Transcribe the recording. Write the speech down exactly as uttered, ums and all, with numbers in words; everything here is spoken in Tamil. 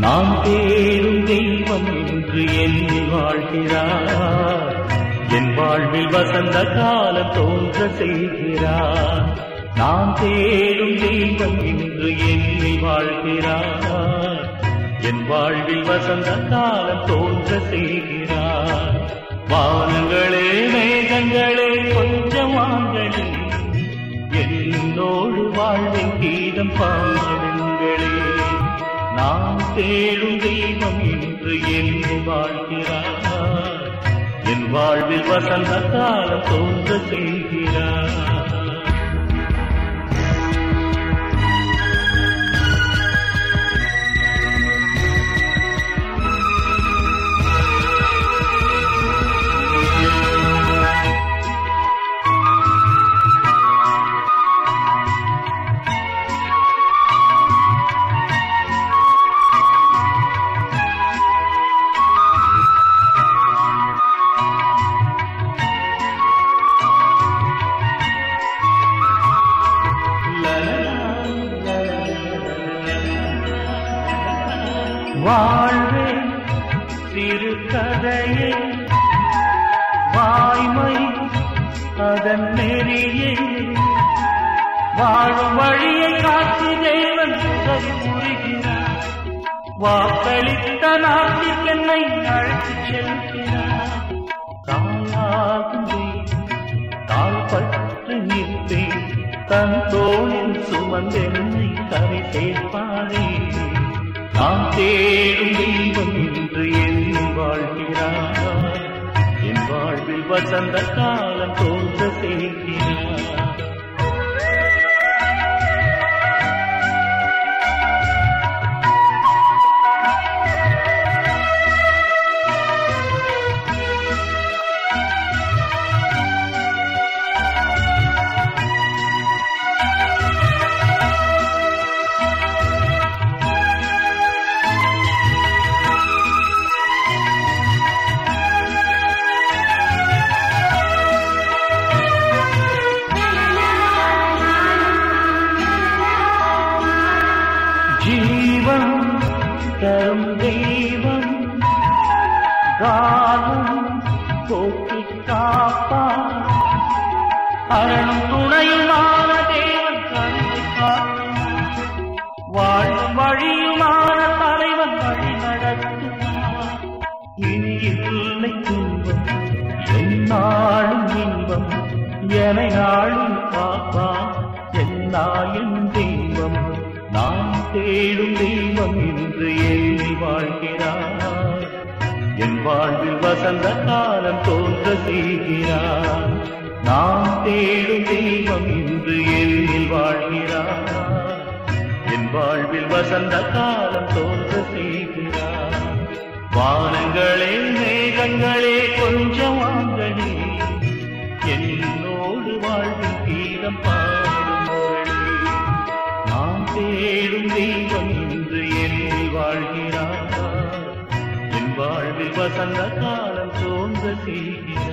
நான் தேடும் தெய்வம் என்று எண்ணி வாழ்கிறார். என் வாழ்வில் வசந்த காலம் தோன்ற செய்கிறார். நான் தேடும் தெய்வம் என்று எண்ணி வாழ்கிறார். என் வாழ்வில் வசந்த காலம் தோன்ற செய்கிறார். வானங்களே மேகங்களே கொஞ்சம் வாங்களே, என்னோடு வாழ்வின் கீதம் பாடுங்களே. நான் தேடும் தெய்வம் என்று எண்ணி வாழ்கிறார். என் வாழ்வில் வசந்த காலம் தோன்ற செய்கிறார். வாழ்வே சிறு கதையே, வாய்மை அதன் நெறியே, வாழும் வழியை காட்சி தேவன் உதவி புரிகிறார். வாக்களித்த நாட்டிற்கு என்னை அழைத்துச் செல்கிறார். தாயாகும் தாழ்பற்று நிற்பேன், தன் தோளில் சுமந்தென்னை கரை சேர்ப்பாரே. நான் தேடும் தெய்வம் என்று எண்ணி வாழ்கிறார். என் வாழ்வில் வசந்த காலம் தோன்ற செய்கிறார். ஜீவன் தரும் தெய்வம் காலம் போக்கி காப்பான். அரணும் துணையுமான தேவன் கருணை காப்பான். வாழும் வழியுமான தலைவன் வழி நடத்துவான். இனி இல்லை துன்பம் என்னாலும் இன்பம், என நாளும் காப்பான் என்னாயின் தெய்வம். நான் தேடும் தெய்வம் என்று எண்ணி வாழ்கிறார். என் வாழ்வில் வசந்த காலம் தோன்ற செய்கிறார். நான் தேடும் தெய்வம் என்று எண்ணி வாழ்கிறார். என் வாழ்வில் வசந்த காலம் தோன்ற செய்கிறார். வானங்களே மேகங்களே கொஞ்சம் வாங்களே, என்னோடு வாழ்வின் கீதம் பாடுங்களே. நான் தேடும் தெய்வம் என்று எண்ணி வாழ்கிறார். என் வாழ்வில் வசந்த காலம் தோன்ற செய்கிறார்.